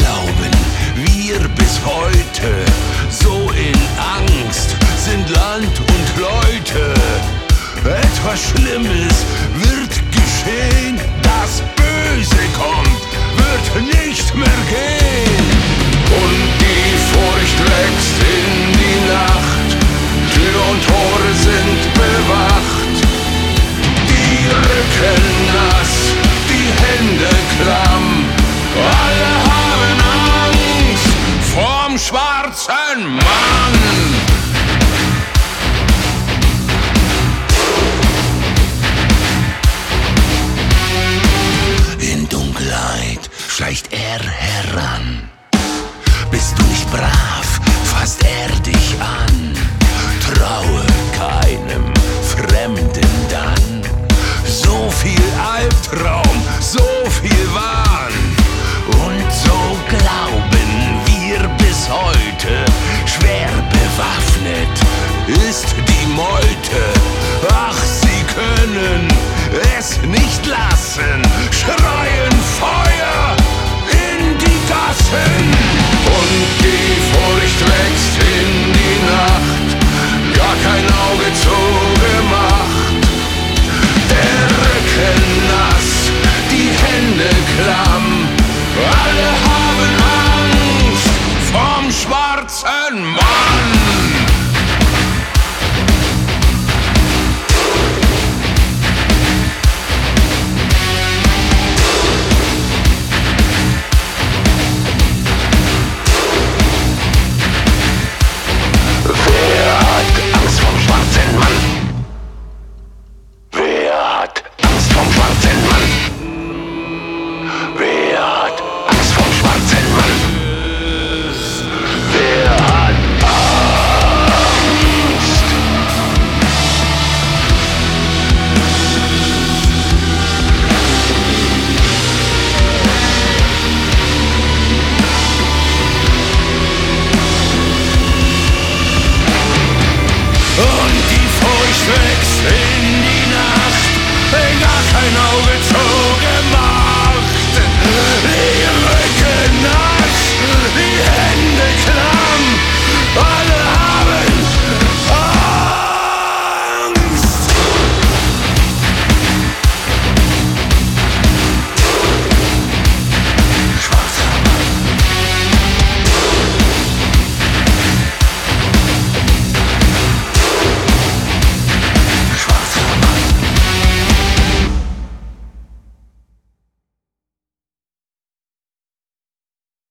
glauben wir bis heute, so in Angst sind Land und Leute. Etwas Schlimmes wird geschehen, das Böse kommt, wird nicht mehr gehen. Und die Furcht wächst in die Nacht, Tür und Tore sind bewacht. Die Rücken nass, die Hände klamm, alle haben Angst vorm schwarzen Mann. In Dunkelheit schleicht er heran. Bist du nicht brav, fasst er dich an.